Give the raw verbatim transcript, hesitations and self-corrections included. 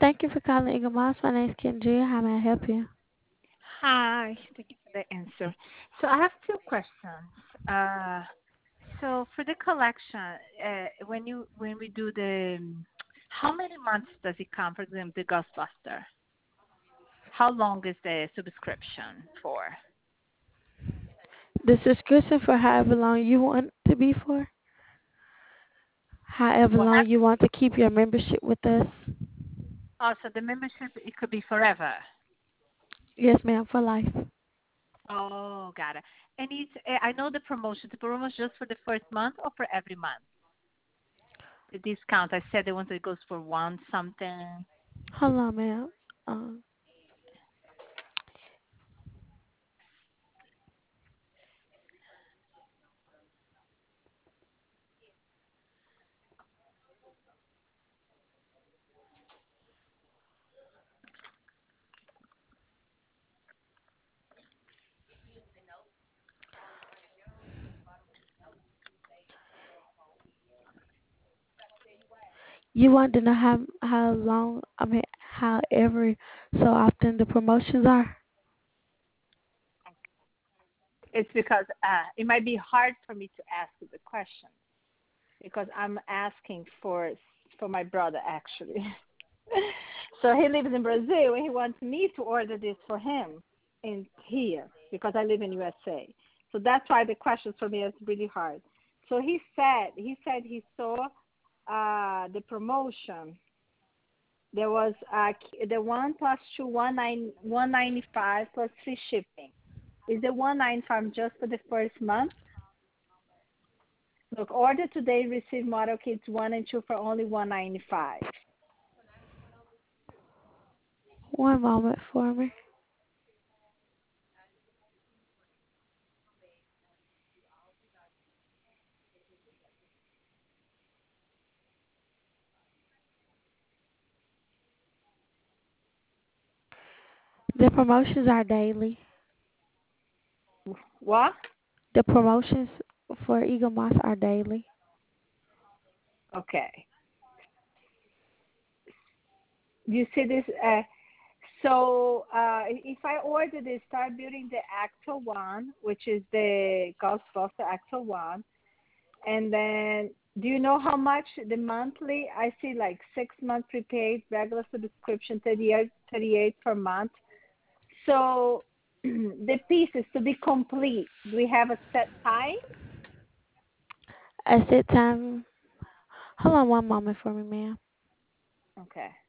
Thank you for calling Eagle Moss. My name is Kendria. How may I help you? Hi. Thank you for the answer. So I have two questions. Uh, so for the collection, uh, when you when we do the, um, how many months does it come? For example, the Ghostbuster. How long is the subscription for? The subscription for however long you want to be for, however What? long you want to keep your membership with us. Also, the membership it could be forever. Yes, ma'am, for life. Oh, got it. And it's uh, I know the promotion. The promotion just for the first month or for every month? The discount. I said the one that goes for one something. Hold on, ma'am. Um, you want to know how how long? I mean, how every so often the promotions are. It's because uh, it might be hard for me to ask the question because I'm asking for for my brother actually. So he lives in Brazil and he wants me to order this for him in here because I live in U S A. So that's why the question for me is really hard. So he said he said he saw uh, the promotion. There was uh, the one plus two one nine one ninety five plus free shipping. Is the one ninety five just for the first month? Look, order today, receive model kits one and two for only one ninety five. One moment for me. The promotions are daily. What? The promotions for Eagle Moss are daily. Okay. You see this? Uh, so uh, if I order this, start building the actual one, which is the Ghostbuster actual one, and then do you know how much the monthly? I see like six month prepaid, regular subscription, thirty-eight, thirty-eight per month. So the pieces to be complete, do we have a set time? At that time, hold on one moment for me, ma'am. Okay.